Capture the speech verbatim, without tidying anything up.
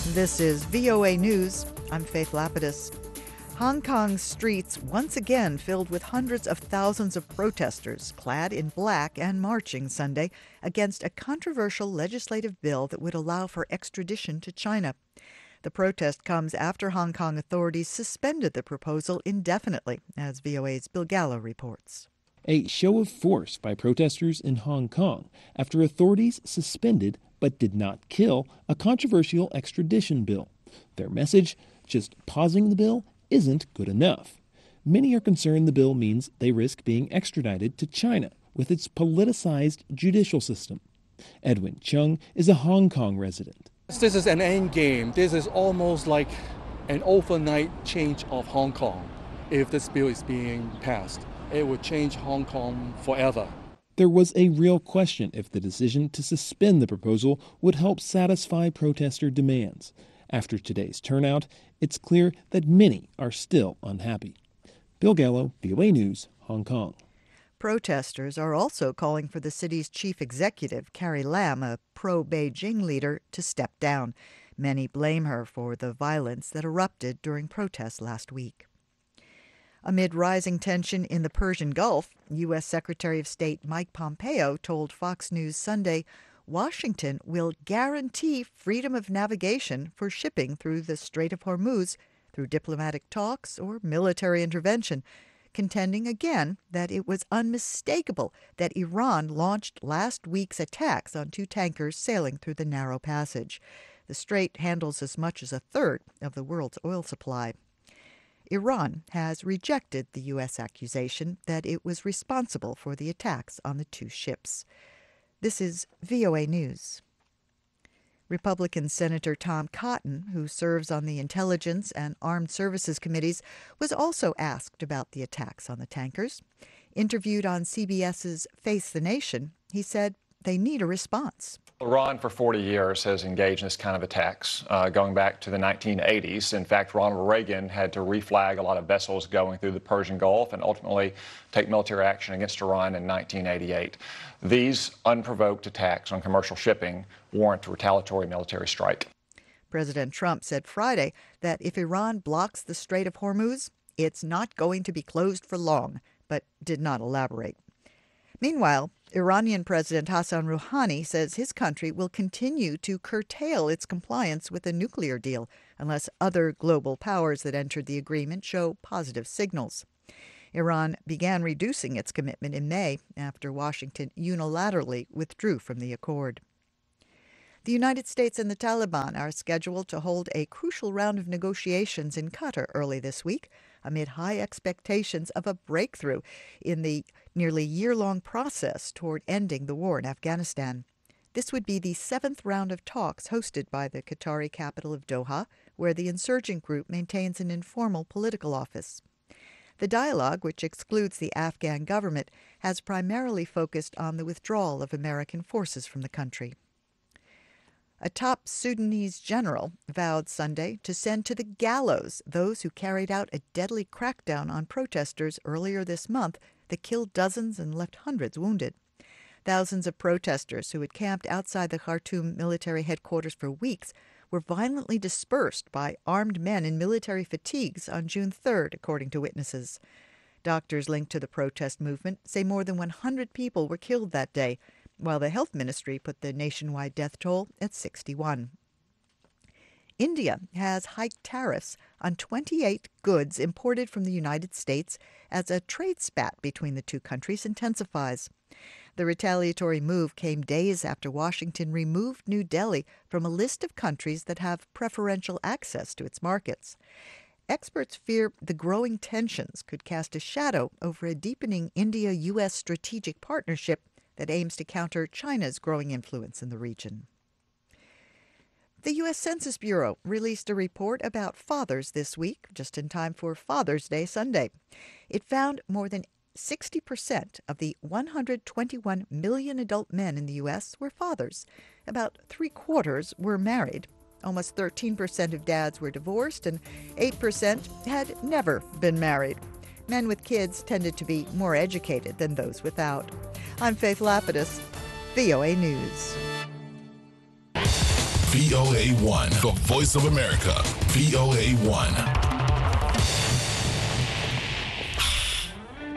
This is V O A News. I'm Faith Lapidus. Hong Kong's streets once again filled with hundreds of thousands of protesters clad in black and marching Sunday against a controversial legislative bill that would allow for extradition to China. The protest comes after Hong Kong authorities suspended the proposal indefinitely, as V O A's Bill Gallo reports. A show of force by protesters in Hong Kong after authorities suspended but did not kill a controversial extradition bill. Their message, just pausing the bill isn't good enough. Many are concerned the bill means they risk being extradited to China with its politicized judicial system. Edwin Chung is a Hong Kong resident. This is an end game. This is almost like an overnight change of Hong Kong. If this bill is being passed, it would change Hong Kong forever. There was a real question if the decision to suspend the proposal would help satisfy protester demands. After today's turnout, it's clear that many are still unhappy. Bill Gallo, V O A News, Hong Kong. Protesters are also calling for the city's chief executive, Carrie Lam, a pro-Beijing leader, to step down. Many blame her for the violence that erupted during protests last week. Amid rising tension in the Persian Gulf, U S. Secretary of State Mike Pompeo told Fox News Sunday Washington will guarantee freedom of navigation for shipping through the Strait of Hormuz through diplomatic talks or military intervention, contending again that it was unmistakable that Iran launched last week's attacks on two tankers sailing through the narrow passage. The strait handles as much as a third of the world's oil supply. Iran has rejected the U S accusation that it was responsible for the attacks on the two ships. This is V O A News. Republican Senator Tom Cotton, who serves on the Intelligence and Armed Services Committees, was also asked about the attacks on the tankers. Interviewed on C B S's Face the Nation, he said they need a response. Iran for forty years has engaged in this kind of attacks, uh, going back to the nineteen eighties. In fact, Ronald Reagan had to reflag a lot of vessels going through the Persian Gulf and ultimately take military action against Iran in nineteen eighty-eight. These unprovoked attacks on commercial shipping warrant a retaliatory military strike. President Trump said Friday that if Iran blocks the Strait of Hormuz, it's not going to be closed for long, but did not elaborate. Meanwhile, Iranian President Hassan Rouhani says his country will continue to curtail its compliance with a nuclear deal unless other global powers that entered the agreement show positive signals. Iran began reducing its commitment in May after Washington unilaterally withdrew from the accord. The United States and the Taliban are scheduled to hold a crucial round of negotiations in Qatar early this week, amid high expectations of a breakthrough in the nearly year-long process toward ending the war in Afghanistan. This would be the seventh round of talks hosted by the Qatari capital of Doha, where the insurgent group maintains an informal political office. The dialogue, which excludes the Afghan government, has primarily focused on the withdrawal of American forces from the country. A top Sudanese general vowed Sunday to send to the gallows those who carried out a deadly crackdown on protesters earlier this month that killed dozens and left hundreds wounded. Thousands of protesters who had camped outside the Khartoum military headquarters for weeks were violently dispersed by armed men in military fatigues on June third, according to witnesses. Doctors linked to the protest movement say more than one hundred people were killed that day, while the health ministry put the nationwide death toll at sixty-one. India has hiked tariffs on twenty-eight goods imported from the United States as a trade spat between the two countries intensifies. The retaliatory move came days after Washington removed New Delhi from a list of countries that have preferential access to its markets. Experts fear the growing tensions could cast a shadow over a deepening India U S strategic partnership that aims to counter China's growing influence in the region. The U S. Census Bureau released a report about fathers this week, just in time for Father's Day Sunday. It found more than sixty percent of the one hundred twenty-one million adult men in the U S were fathers. About three-quarters were married. Almost thirteen percent of dads were divorced, and eight percent had never been married. Men with kids tended to be more educated than those without. I'm Faith Lapidus, V O A News. V O A one, the voice of America, V O A one.